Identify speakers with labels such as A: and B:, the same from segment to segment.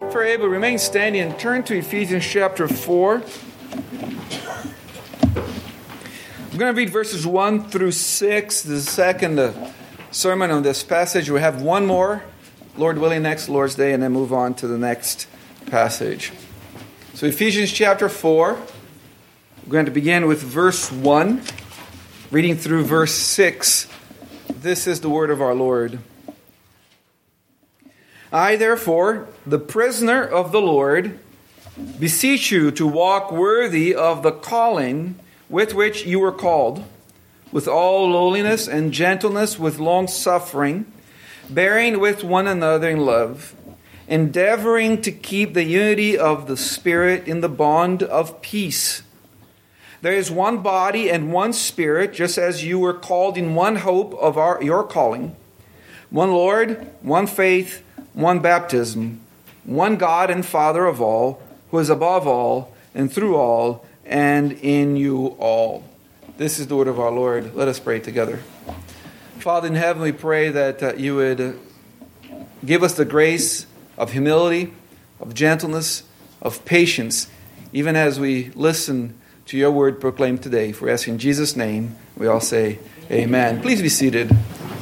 A: If you're able, remain standing and turn to Ephesians chapter 4. I'm going to read verses 1 through 6, the second sermon on this passage. We have one more, Lord willing, next Lord's Day, and then move on to the next passage. So Ephesians chapter 4, we're going to begin with verse 1, reading through verse 6. This is the word of our Lord. I, therefore, the prisoner of the Lord, beseech you to walk worthy of the calling with which you were called, with all lowliness and gentleness, with long suffering, bearing with one another in love, endeavoring to keep the unity of the Spirit in the bond of peace. There is one body and one Spirit, just as you were called in one hope of your calling, one Lord, one faith, one baptism, one God and Father of all, who is above all, and through all, and in you all. This is the word of our Lord. Let us pray together. Father in heaven, we pray that you would give us the grace of humility, of gentleness, of patience, even as we listen to your word proclaimed today. For we ask in Jesus' name, we all say amen. Please be seated.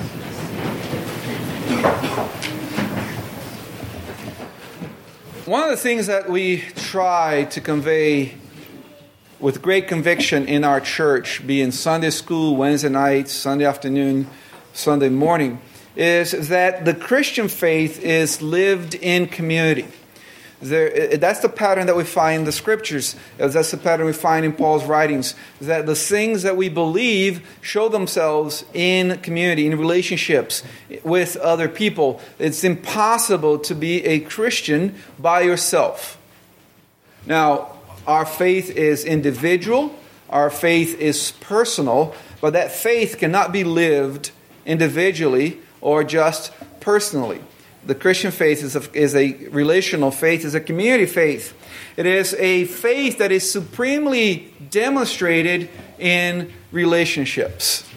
A: One of the things that we try to convey with great conviction in our church, be in Sunday school, Wednesday night, Sunday afternoon, Sunday morning, is that the Christian faith is lived in community. That's the pattern that we find in the Scriptures. That's the pattern we find in Paul's writings. That the things that we believe show themselves in community, in relationships with other people. It's impossible to be a Christian by yourself. Now, our faith is individual. Our faith is personal. But that faith cannot be lived individually or just personally. The Christian faith is a relational faith, is a community faith. It is a faith that is supremely demonstrated in relationships.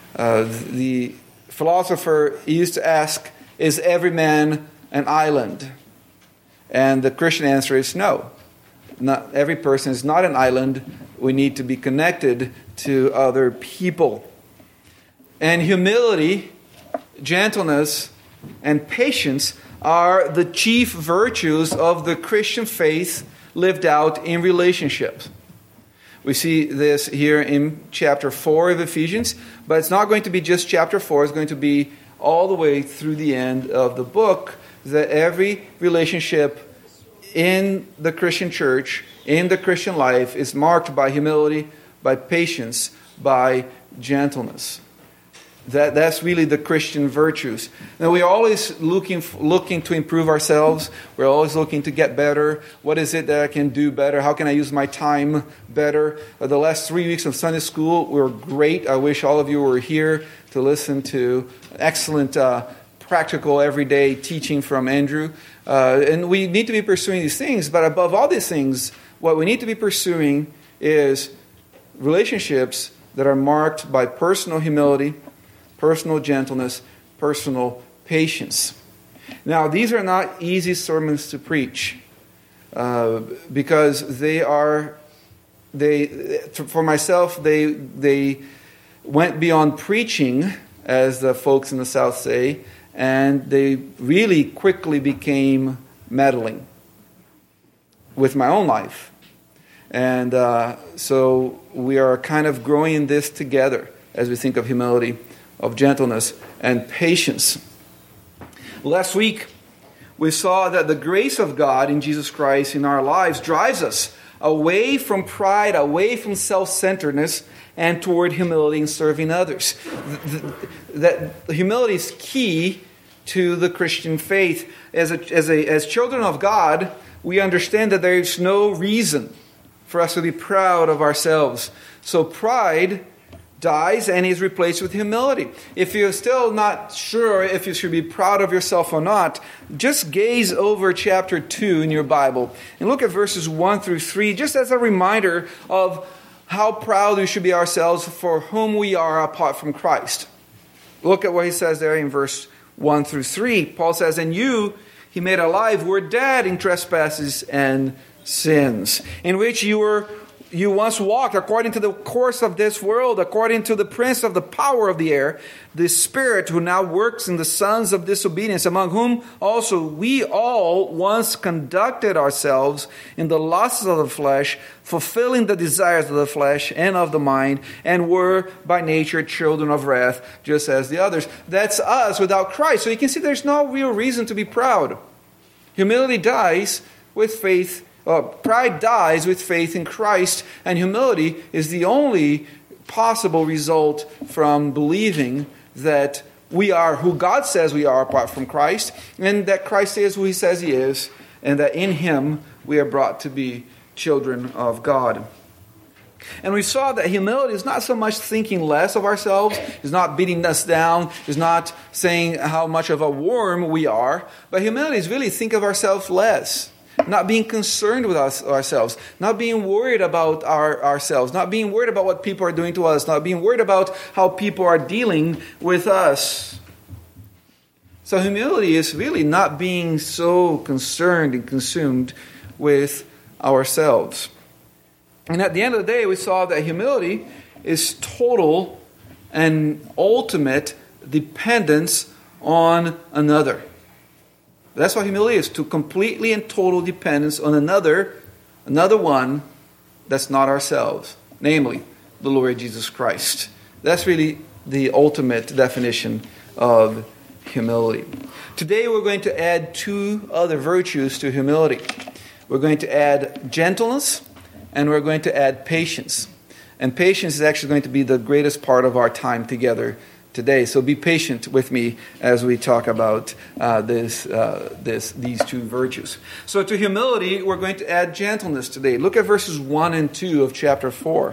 A: The philosopher used to ask, is every man an island? And the Christian answer is no. Not every person is not an island. We need to be connected to other people. And humility, gentleness, and patience are the chief virtues of the Christian faith lived out in relationships. We see this here in chapter 4 of Ephesians, but it's not going to be just chapter 4. It's going to be all the way through the end of the book, that every relationship in the Christian church, in the Christian life, is marked by humility, by patience, by gentleness. That's really the Christian virtues. Now, we're always looking to improve ourselves. We're always looking to get better. What is it that I can do better? How can I use my time better? The last 3 weeks of Sunday school were great. I wish all of you were here to listen to excellent, practical, everyday teaching from Andrew. And we need to be pursuing these things. But above all these things, what we need to be pursuing is relationships that are marked by personal humility, personal gentleness, personal patience. Now, these are not easy sermons to preach because for myself, they went beyond preaching, as the folks in the South say, and they really quickly became meddling with my own life. And so we are kind of growing in this together as we think of humility, of gentleness, and patience. Last week, we saw that the grace of God in Jesus Christ in our lives drives us away from pride, away from self-centeredness, and toward humility in serving others. That humility is key to the Christian faith. As children of God, we understand that there is no reason for us to be proud of ourselves. So pride dies and is replaced with humility. If you're still not sure if you should be proud of yourself or not, just gaze over chapter 2 in your Bible and look at verses 1 through 3, just as a reminder of how proud we should be ourselves for whom we are apart from Christ. Look at what he says there in verse 1 through 3. Paul says, "And you," he made alive were dead in trespasses and sins, in which you once walked according to the course of this world, according to the prince of the power of the air, the spirit who now works in the sons of disobedience, among whom also we all once conducted ourselves in the lusts of the flesh, fulfilling the desires of the flesh and of the mind, and were by nature children of wrath, just as the others. That's us without Christ. So you can see there's no real reason to be proud. Humility dies with faith. Pride dies with faith in Christ, and humility is the only possible result from believing that we are who God says we are apart from Christ, and that Christ is who he says he is, and that in him we are brought to be children of God. And we saw that humility is not so much thinking less of ourselves, is not beating us down, is not saying how much of a worm we are, but humility is really think of ourselves less. Not being concerned with ourselves, not being worried about ourselves, not being worried about what people are doing to us, not being worried about how people are dealing with us. So humility is really not being so concerned and consumed with ourselves. And at the end of the day, we saw that humility is total and ultimate dependence on another. That's what humility is, to completely and total dependence on another one that's not ourselves, namely the Lord Jesus Christ. That's really the ultimate definition of humility. Today we're going to add two other virtues to humility. We're going to add gentleness and we're going to add patience. And patience is actually going to be the greatest part of our time together today. So be patient with me as we talk about these two virtues. So to humility, we're going to add gentleness today. Look at verses 1 and 2 of chapter 4.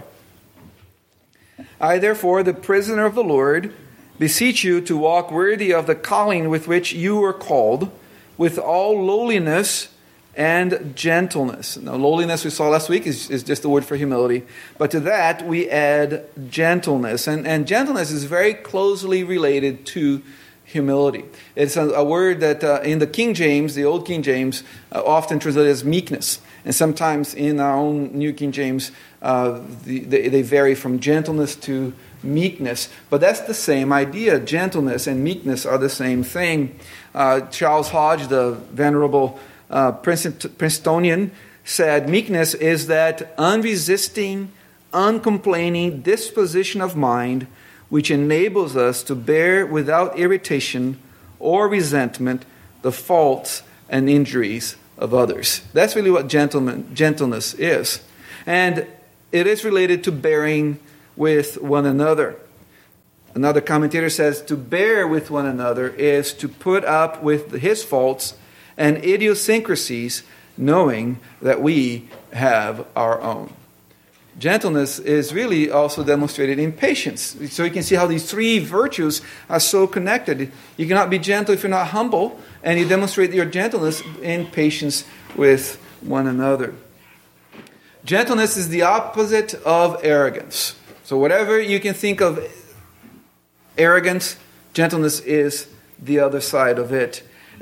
A: I, therefore, the prisoner of the Lord, beseech you to walk worthy of the calling with which you were called, with all lowliness and gentleness. Now, lowliness we saw last week is just the word for humility. But to that, we add gentleness. And gentleness is very closely related to humility. It's a word that in the King James, the Old King James, often translated as meekness. And sometimes in our own New King James, they vary from gentleness to meekness. But that's the same idea. Gentleness and meekness are the same thing. Charles Hodge, the venerable Princetonian, said, meekness is that unresisting, uncomplaining disposition of mind which enables us to bear without irritation or resentment the faults and injuries of others. That's really what gentleness is. And it is related to bearing with one another. Another commentator says to bear with one another is to put up with his faults and idiosyncrasies, knowing that we have our own. Gentleness is really also demonstrated in patience. So you can see how these three virtues are so connected. You cannot be gentle if you're not humble, and you demonstrate your gentleness in patience with one another. Gentleness is the opposite of arrogance. So whatever you can think of arrogance, gentleness is the other side of it.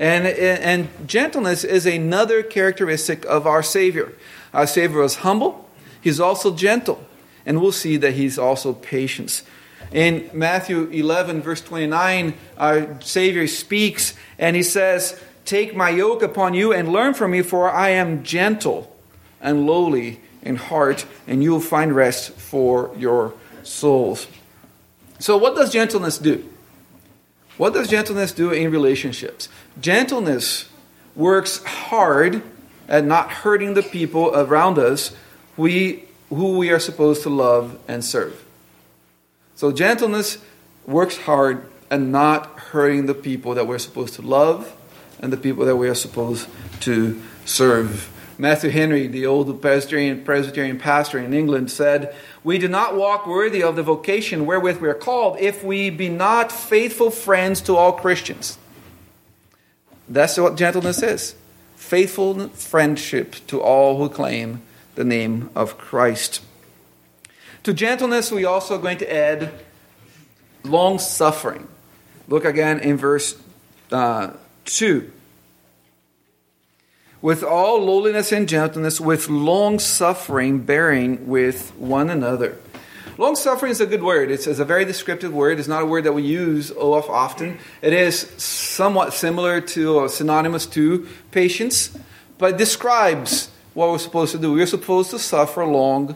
A: And gentleness is another characteristic of our Savior. Our Savior was humble. He's also gentle. And we'll see that he's also patient. In Matthew 11, verse 29, our Savior speaks and he says, take my yoke upon you and learn from me, for I am gentle and lowly in heart, and you will find rest for your souls. So what does gentleness do? What does gentleness do in relationships? Gentleness works hard at not hurting the people around us who we are supposed to love and serve. So gentleness works hard at not hurting the people that we're supposed to love and the people that we are supposed to serve. Matthew Henry, the old Presbyterian pastor in England, said, we do not walk worthy of the vocation wherewith we are called if we be not faithful friends to all Christians. That's what gentleness is. Faithful friendship to all who claim the name of Christ. To gentleness, we also are going to add long-suffering. Look again in verse 2. with all lowliness and gentleness, with long suffering, bearing with one another. Long suffering is a good word. It's a very descriptive word. It's not a word that we use often. It is somewhat similar to or synonymous to patience, but it describes what we're supposed to do. We're supposed to suffer along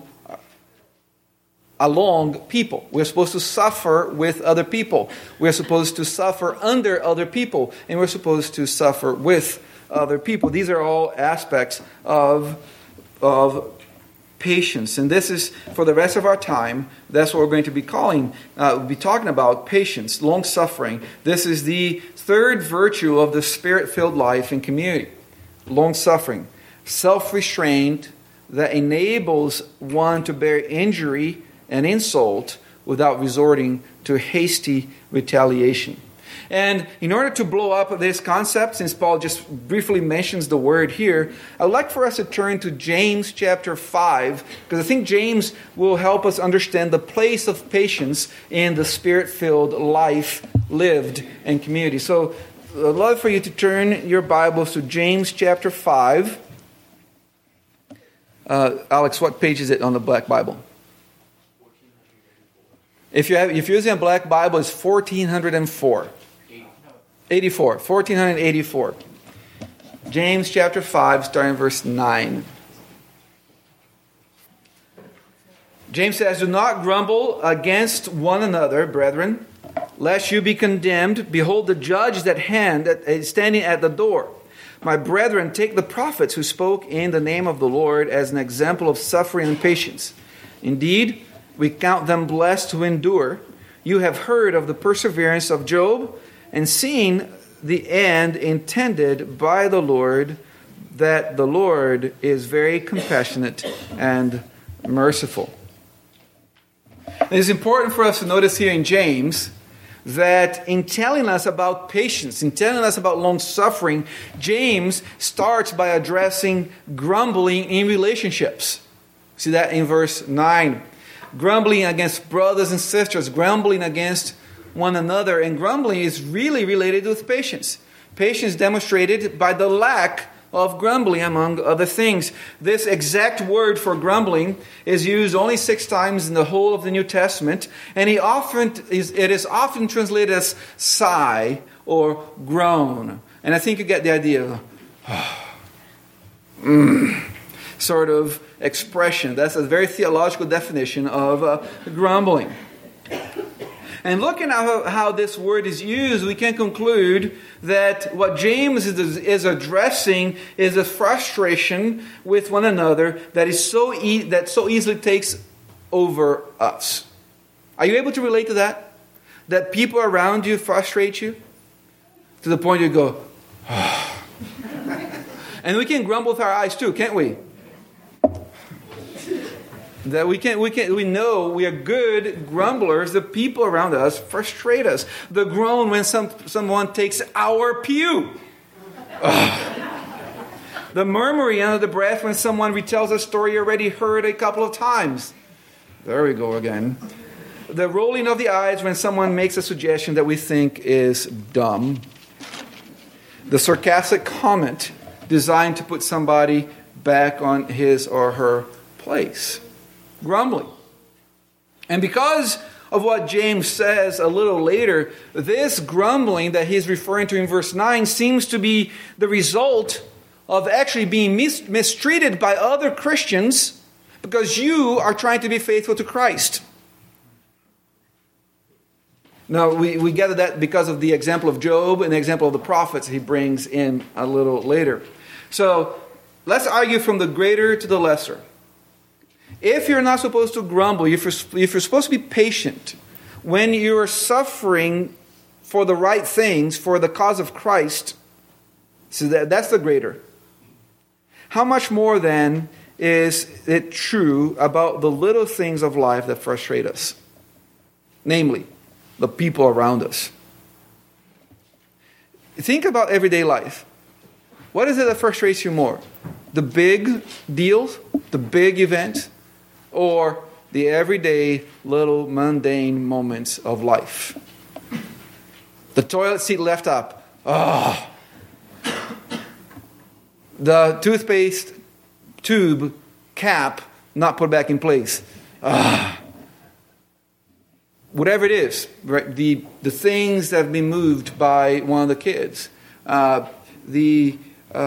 A: people. We're supposed to suffer with other people. We're supposed to suffer under other people, and we're supposed to suffer with other people. These are all aspects of patience, and this is for the rest of our time. That's what we're going to be talking about: patience, long suffering. This is the third virtue of the Spirit-filled life in community: long suffering, self-restraint that enables one to bear injury and insult without resorting to hasty retaliation. And in order to blow up this concept, since Paul just briefly mentions the word here, I'd like for us to turn to James chapter 5, because I think James will help us understand the place of patience in the Spirit-filled life lived in community. So I'd love for you to turn your Bibles to James chapter 5. Alex, what page is it on the Black Bible? If you're using a Black Bible, it's 1404. 1484. James chapter 5, starting verse 9. James says, "Do not grumble against one another, brethren, lest you be condemned. Behold, the judge is at hand, standing at the door. My brethren, take the prophets who spoke in the name of the Lord as an example of suffering and patience. Indeed, we count them blessed who endure. You have heard of the perseverance of Job, and seen the end intended by the Lord, that the Lord is very compassionate and merciful." It is important for us to notice here in James that in telling us about patience, in telling us about long suffering, James starts by addressing grumbling in relationships. See that in verse 9. Grumbling against brothers and sisters, grumbling against one another, and grumbling is really related with patience. Patience demonstrated by the lack of grumbling, among other things. This exact word for grumbling is used only 6 times in the whole of the New Testament, and it is often translated as sigh or groan. And I think you get the idea. Sort of expression. That's a very theological definition of grumbling. And looking at how this word is used, we can conclude that what James is addressing is a frustration with one another that so easily takes over us. Are you able to relate to that? That people around you frustrate you to the point you go, and we can grumble with our eyes too, can't we? That we know we are good grumblers. The people around us frustrate us. The groan when someone takes our pew. The murmuring under the breath when someone retells a story you already heard a couple of times. There we go again. The rolling of the eyes when someone makes a suggestion that we think is dumb. The sarcastic comment designed to put somebody back on his or her place. Grumbling. And because of what James says a little later, this grumbling that he's referring to in verse 9 seems to be the result of actually being mistreated by other Christians because you are trying to be faithful to Christ. Now, we gather that because of the example of Job and the example of the prophets he brings in a little later. So, let's argue from the greater to the lesser. If you're not supposed to grumble, if you're supposed to be patient, when you are suffering for the right things, for the cause of Christ, so that's the greater. How much more then is it true about the little things of life that frustrate us? Namely, the people around us. Think about everyday life. What is it that frustrates you more? The big deals, the big events, or the everyday little mundane moments of life? The toilet seat left up. The toothpaste tube cap not put back in place. Whatever it is, right? The things that have been moved by one of the kids. The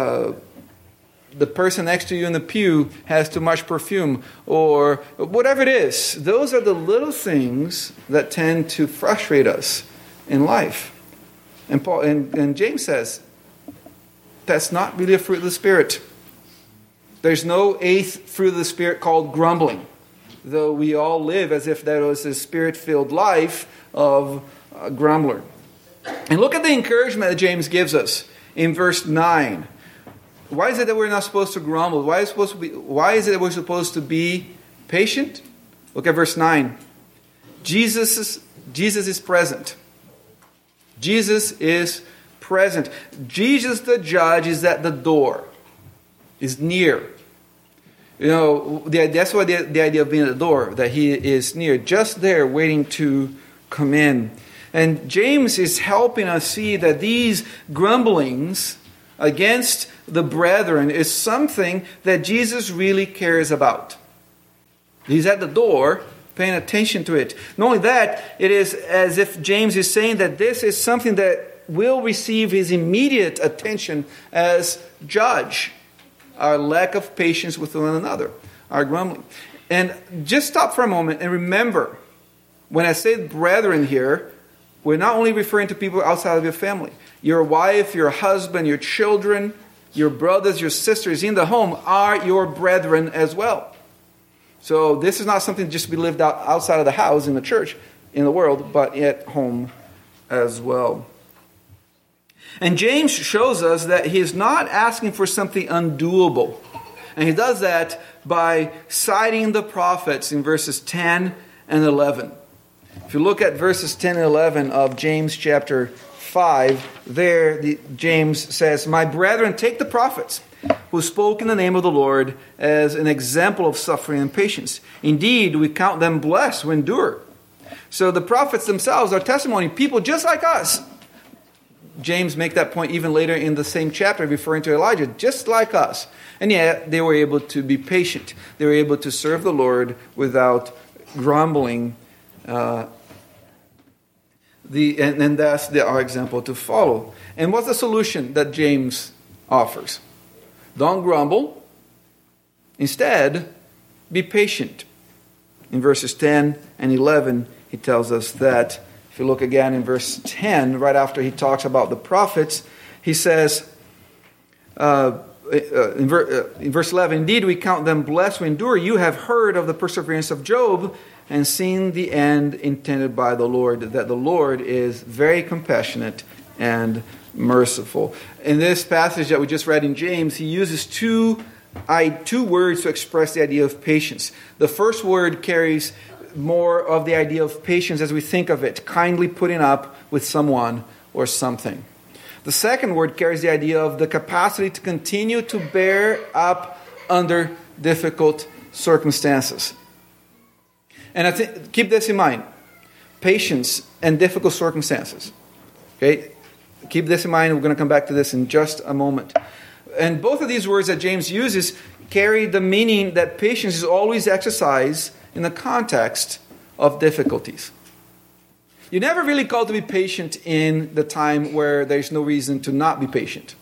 A: person next to you in the pew has too much perfume, or whatever it is. Those are the little things that tend to frustrate us in life. And James says, that's not really a fruit of the Spirit. There's no eighth fruit of the Spirit called grumbling, though we all live as if that was a Spirit-filled life of a grumbler. And look at the encouragement that James gives us in verse 9. Why is it that we're not supposed to grumble? Why is it that we're supposed to be patient? Look at verse 9. Jesus is present. Jesus is present. Jesus the judge is at the door, is near. You know, that's why the idea of being at the door, that he is near, just there waiting to come in. And James is helping us see that these grumblings against the brethren is something that Jesus really cares about. He's at the door, paying attention to it. Not only that, it is as if James is saying that this is something that will receive his immediate attention as judge. Our lack of patience with one another, our grumbling. And just stop for a moment and remember, when I say brethren here, we're not only referring to people outside of your family. Your wife, your husband, your children, your brothers, your sisters in the home are your brethren as well. So this is not something just to be lived out outside of the house, in the church, in the world, but at home as well. And James shows us that he is not asking for something undoable. And he does that by citing the prophets in verses 10 and 11. If you look at verses 10 and 11 of James chapter 5, there James says, "My brethren, take the prophets who spoke in the name of the Lord as an example of suffering and patience. Indeed, we count them blessed who endure." So the prophets themselves are testimony, people just like us. James makes that point even later in the same chapter, referring to Elijah, just like us. And yet, they were able to be patient. They were able to serve the Lord without grumbling. And that's our example to follow. And what's the solution that James offers? Don't grumble. Instead, be patient. In verses 10 and 11, he tells us that. If you look again in verse 10, right after he talks about the prophets, he says, in verse 11, "Indeed, we count them blessed who endure. You have heard of the perseverance of Job and seen the end intended by the Lord, that the Lord is very compassionate and merciful." In this passage that we just read in James, he uses two words to express the idea of patience. The first word carries more of the idea of patience as we think of it, kindly putting up with someone or something. The second word carries the idea of the capacity to continue to bear up under difficult circumstances. And I think, keep this in mind, patience and difficult circumstances. Okay, keep this in mind. We're going to come back to this in just a moment. And both of these words that James uses carry the meaning that patience is always exercised in the context of difficulties. You're never really called to be patient in the time where there's no reason to not be patient.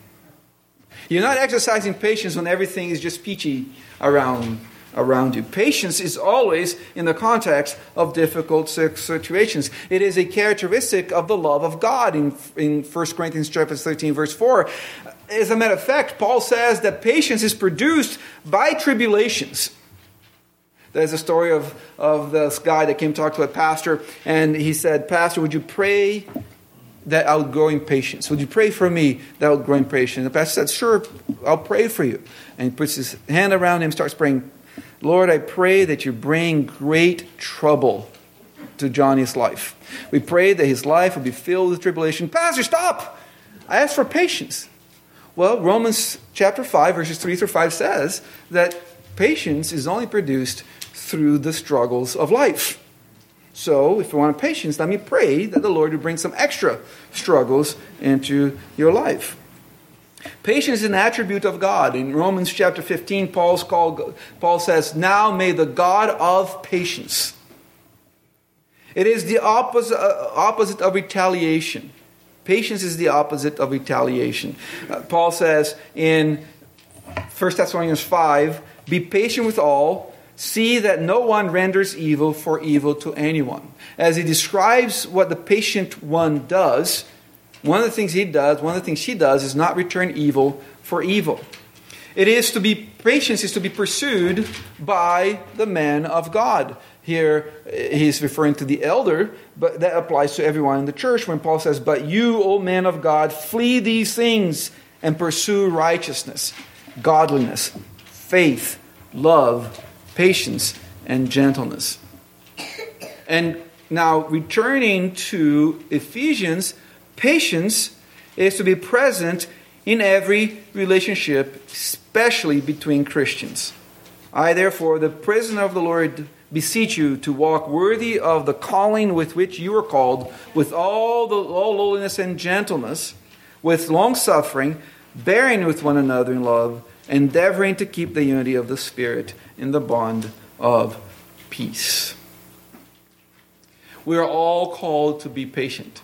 A: You're not exercising patience when everything is just peachy around you. Patience is always in the context of difficult situations. It is a characteristic of the love of God in 1 Corinthians chapter 13, verse 4. As a matter of fact, Paul says that patience is produced by tribulations. There's a story of this guy that came to talk to a pastor, and he said, "Pastor, would you pray that I would grow in patience? Would you pray for me that I would grow in patience?" And the pastor said, "Sure, I'll pray for you." And he puts his hand around him, starts praying, "Lord, I pray that you bring great trouble to Johnny's life. We pray that his life will be filled with tribulation." "Pastor, stop! I asked for patience." Well, Romans chapter 5, verses 3 through 5 says that patience is only produced through the struggles of life. So, if you want patience, let me pray that the Lord will bring some extra struggles into your life. Patience is an attribute of God. In Romans chapter 15, Paul says, "Now may the God of patience." It is the opposite of retaliation. Patience is the opposite of retaliation. Paul says in 1 Thessalonians 5, "Be patient with all. See that no one renders evil for evil to anyone." As he describes what the patient one does, one of the things she does is not return evil for evil. Patience is to be pursued by the man of God. Here he's referring to the elder, but that applies to everyone in the church when Paul says, "But you, O man of God, flee these things and pursue righteousness, godliness, faith, love, patience, and gentleness." And now returning to Ephesians, patience is to be present in every relationship, especially between Christians. "I, therefore, the prisoner of the Lord, beseech you to walk worthy of the calling with which you are called, with all lowliness and gentleness, with long-suffering, bearing with one another in love, endeavoring to keep the unity of the Spirit in the bond of peace." We are all called to be patient.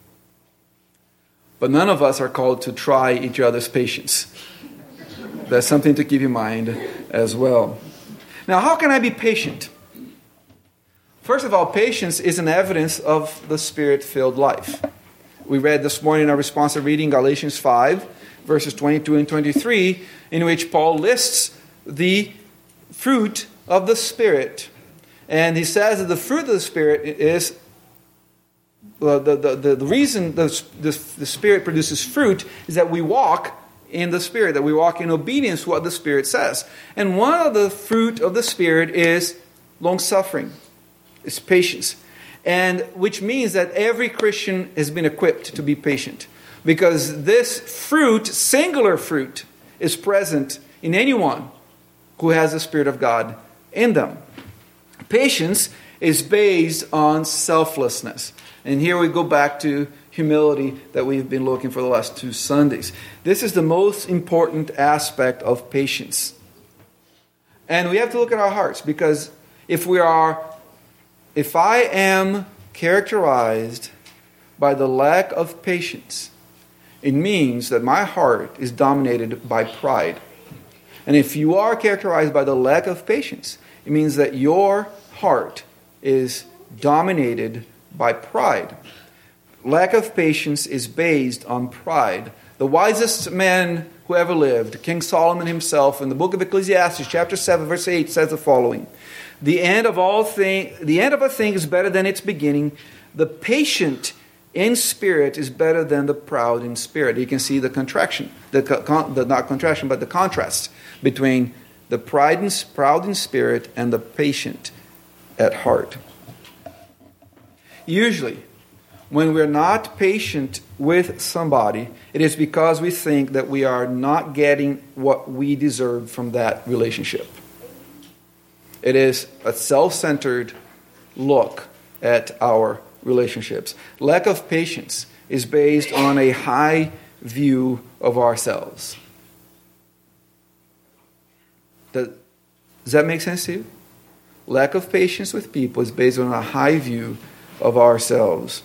A: But none of us are called to try each other's patience. That's something to keep in mind as well. Now, how can I be patient? First of all, patience is an evidence of the Spirit-filled life. We read this morning in our responsive reading, Galatians 5, verses 22 and 23, in which Paul lists the fruit of the Spirit. And he says that the fruit of the Spirit is the reason the Spirit produces fruit is that we walk in the Spirit, that we walk in obedience to what the Spirit says. And one of the fruit of the Spirit is long-suffering, is patience. And which means that every Christian has been equipped to be patient. Because this fruit, singular fruit, is present in anyone who has the Spirit of God in them. Patience is based on selflessness. And here we go back to humility that we've been looking for the last 2 Sundays. This is the most important aspect of patience. And we have to look at our hearts, because if I am characterized by the lack of patience, it means that my heart is dominated by pride. And if you are characterized by the lack of patience, it means that your heart is dominated by pride. Lack of patience is based on pride. The wisest man who ever lived, King Solomon himself, in the book of Ecclesiastes, chapter 7, verse 8, says the following: the end of a thing is better than its beginning. The patient in spirit is better than the proud in spirit. You can see the contraction, not contraction, but the contrast between the proud in spirit and the patient at heart. Usually, when we're not patient with somebody, it is because we think that we are not getting what we deserve from that relationship. It is a self-centered look at our relationships. Lack of patience is based on a high view of ourselves. Does that make sense to you? Lack of patience with people is based on a high view of ourselves.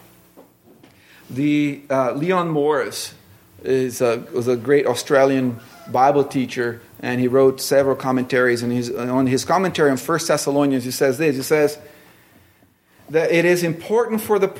A: Leon Morris was a great Australian Bible teacher, and he wrote several commentaries. And on his commentary on 1 Thessalonians, he says this. He says that it is important for the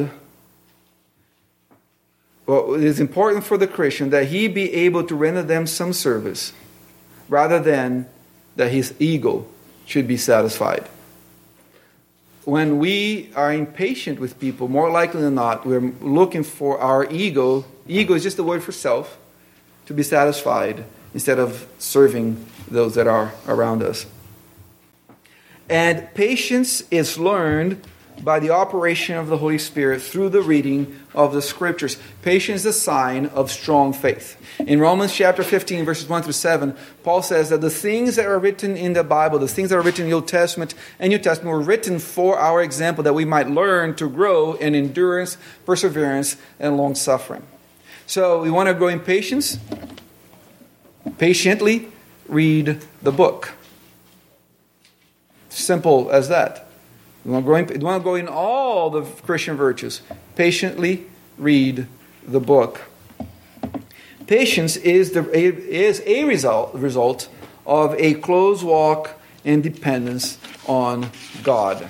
A: Christian that he be able to render them some service, rather than that his ego should be satisfied. When we are impatient with people, more likely than not, we're looking for our ego. Ego is just the word for self, to be satisfied instead of serving those that are around us. And patience is learned by the operation of the Holy Spirit through the reading of the Scriptures. Patience is a sign of strong faith. In Romans chapter 15, verses 1 through 7, Paul says that the things that are written in the Bible, the things that are written in the Old Testament and New Testament, were written for our example, that we might learn to grow in endurance, perseverance, and long-suffering. So we want to grow in patience. Patiently read the book. Simple as that. We want to grow in all the Christian virtues. Patiently read the book. Patience is a result of a close walk and dependence on God.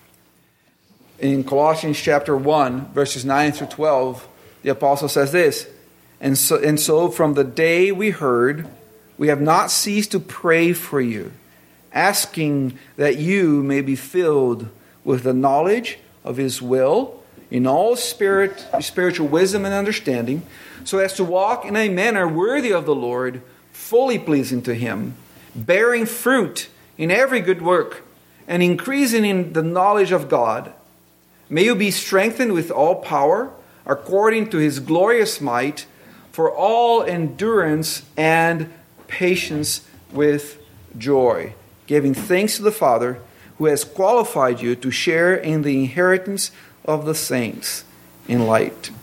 A: In Colossians chapter 1, verses 9 through 12, the apostle says this, and so from the day we heard, we have not ceased to pray for you, asking that you may be filled with the knowledge of His will in all spiritual wisdom and understanding, so as to walk in a manner worthy of the Lord, fully pleasing to Him, bearing fruit in every good work, and increasing in the knowledge of God. May you be strengthened with all power, according to His glorious might, for all endurance and patience with joy, giving thanks to the Father, who has qualified you to share in the inheritance of the saints in light.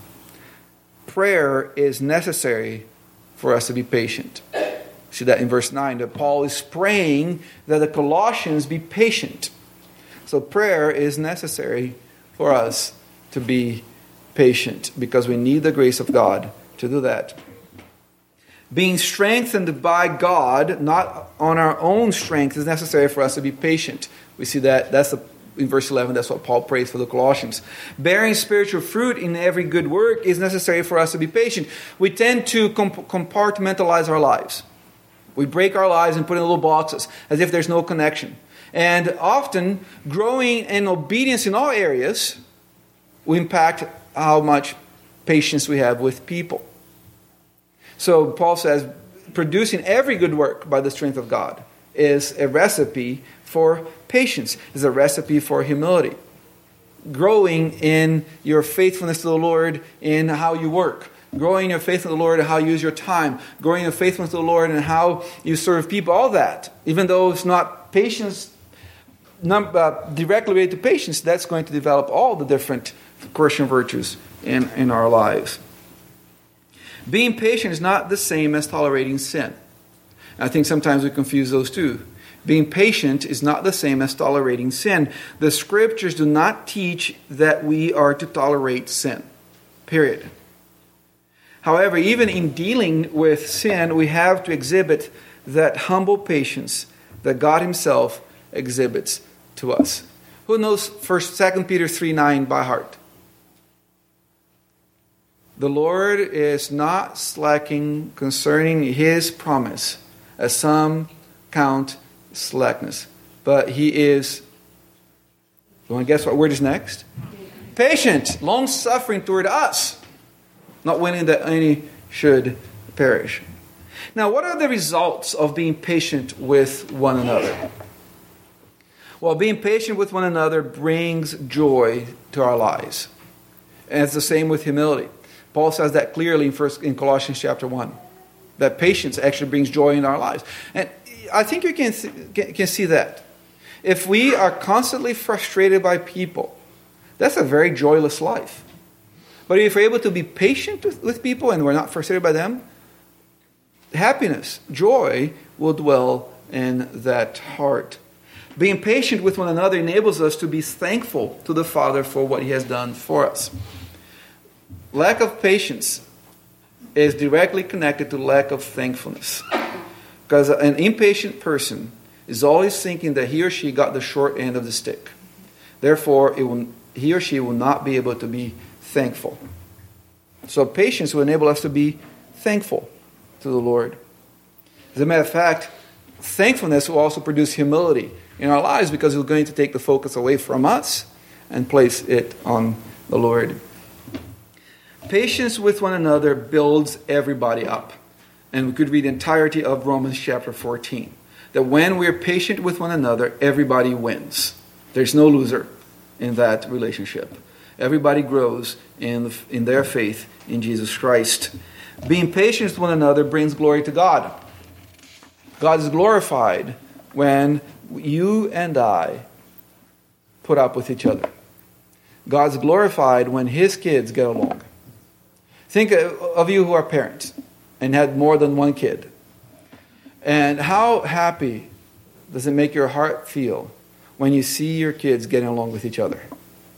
A: Prayer is necessary for us to be patient. See that in verse 9, that Paul is praying that the Colossians be patient. So prayer is necessary for us to be patient, because we need the grace of God to do that. Being strengthened by God, not on our own strength, is necessary for us to be patient. We see that in verse 11, that's what Paul prays for the Colossians. Bearing spiritual fruit in every good work is necessary for us to be patient. We tend to compartmentalize our lives. We break our lives and put in little boxes as if there's no connection. And often, growing in obedience in all areas will impact how much patience we have with people. So Paul says, producing every good work by the strength of God is a recipe for patience, is a recipe for humility. Growing in your faithfulness to the Lord in how you work. Growing in your faith in the Lord in how you use your time. Growing in your faithfulness to the Lord in how you serve people. All that, even though it's not patience, directly related to patience, that's going to develop all the different Christian virtues in our lives. Being patient is not the same as tolerating sin. I think sometimes we confuse those two. Being patient is not the same as tolerating sin. The Scriptures do not teach that we are to tolerate sin. Period. However, even in dealing with sin, we have to exhibit that humble patience that God Himself exhibits to us. Who knows 2 Peter 3:9 by heart? The Lord is not slacking concerning His promise, as some count slackness. But He is, you want to guess what word is next? Patient, long-suffering toward us, not willing that any should perish. Now, what are the results of being patient with one another? Well, being patient with one another brings joy to our lives. And it's the same with humility. Paul says that clearly in Colossians chapter 1. That patience actually brings joy in our lives. And I think you can see that. If we are constantly frustrated by people, that's a very joyless life. But if we're able to be patient with people and we're not frustrated by them, happiness, joy will dwell in that heart. Being patient with one another enables us to be thankful to the Father for what He has done for us. Lack of patience is directly connected to lack of thankfulness. Because an impatient person is always thinking that he or she got the short end of the stick. Therefore, he or she will not be able to be thankful. So patience will enable us to be thankful to the Lord. As a matter of fact, thankfulness will also produce humility in our lives, because it's going to take the focus away from us and place it on the Lord. Patience with one another builds everybody up. And we could read the entirety of Romans chapter 14. That when we're patient with one another, everybody wins. There's no loser in that relationship. Everybody grows in their faith in Jesus Christ. Being patient with one another brings glory to God. God is glorified when you and I put up with each other. God's glorified when His kids get along. Think of you who are parents and had more than one kid. And how happy does it make your heart feel when you see your kids getting along with each other?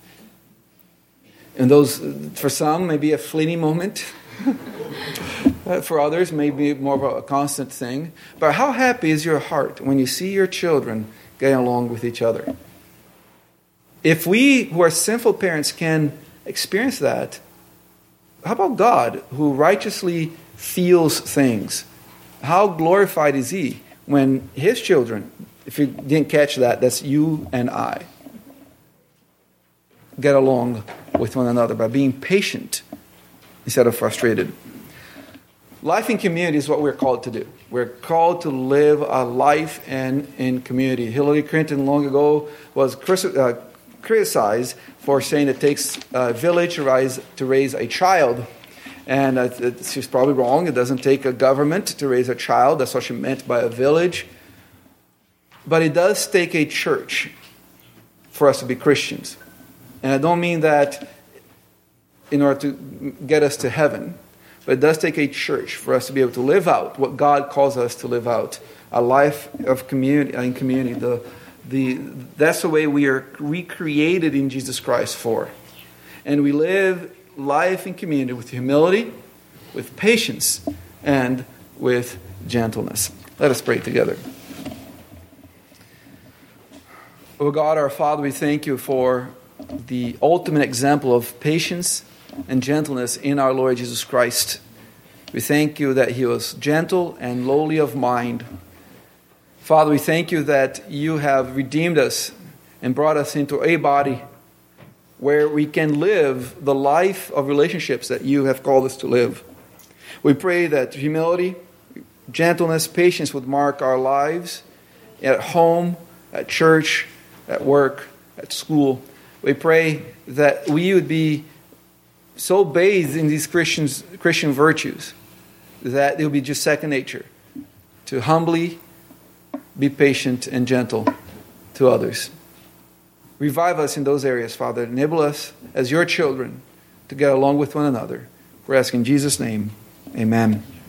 A: And those, for some, may be a fleeting moment. For others, may be more of a constant thing. But how happy is your heart when you see your children getting along with each other? If we who are sinful parents can experience that, how about God, who righteously feels things? How glorified is He when His children, if you didn't catch that, that's you and I, get along with one another by being patient instead of frustrated. Life in community is what we're called to do. We're called to live a life in community. Hillary Clinton long ago was criticized for saying it takes a village to raise a child. And she's probably wrong. It doesn't take a government to raise a child. That's what she meant by a village. But it does take a church for us to be Christians. And I don't mean that in order to get us to heaven, but it does take a church for us to be able to live out what God calls us to live out, a life of community in community. That's the way we are recreated in Jesus Christ for. And we live life in community with humility, with patience, and with gentleness. Let us pray together. Oh God, our Father, we thank you for the ultimate example of patience and gentleness in our Lord Jesus Christ. We thank you that He was gentle and lowly of mind. Father, we thank you that you have redeemed us and brought us into a body where we can live the life of relationships that you have called us to live. We pray that humility, gentleness, patience would mark our lives at home, at church, at work, at school. We pray that we would be so bathed in these Christian virtues that it will be just second nature to humbly be patient and gentle to others. Revive us in those areas, Father. Enable us as your children to get along with one another. We're asking in Jesus' name, amen.